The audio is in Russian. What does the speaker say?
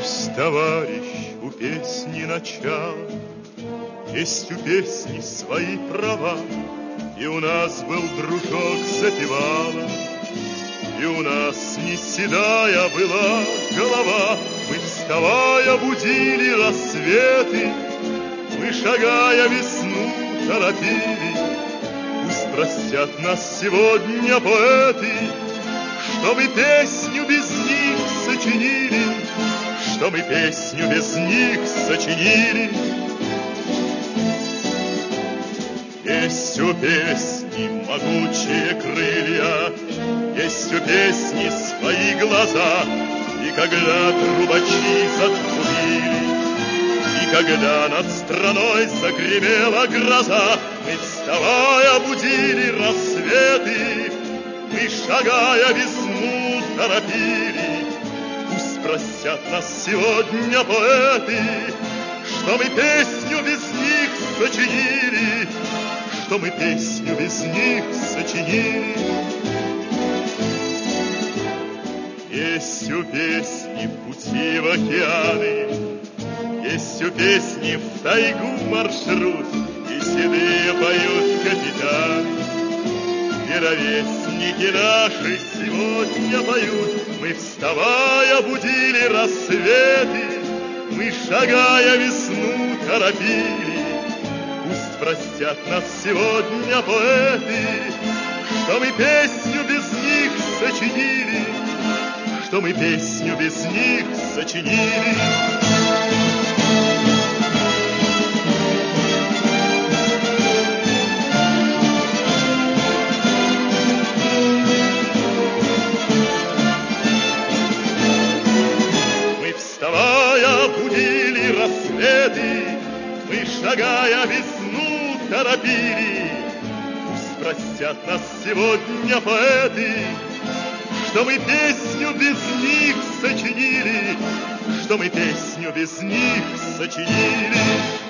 Пусть, товарищ, у песни начало, есть у песни свои права. И у нас был дружок запевала, и у нас не седая была голова. Мы, вставая, будили рассветы, мы, шагая, весну торопили. Пусть простят нас сегодня поэты, что мы песню без них сочинили, что мы песню без них сочинили. Есть у песни могучие крылья, есть у песни свои глаза. И когда трубачи затрубили, и когда над страной загремела гроза, мы, вставая, будили рассветы, мы, шагая, весну торопили. Пусть простят нас сегодня поэты, что мы песню без них сочинили, что мы песню без них сочинили. Есть у песни пути в океаны, есть у песни в тайгу маршрут, и седые поют капитаны. И ровесники наши сегодня поют. Мы, вставая, будили рассветы, мы, шагая, весну торопили. Пусть простят нас сегодня поэты, что мы песню без них сочинили, что мы песню без них сочинили. Мы, вставая, будили рассветы, мы, шагая, весну торопили. Пусть простят нас сегодня поэты, что мы песню без них сочинили, что мы песню без них сочинили.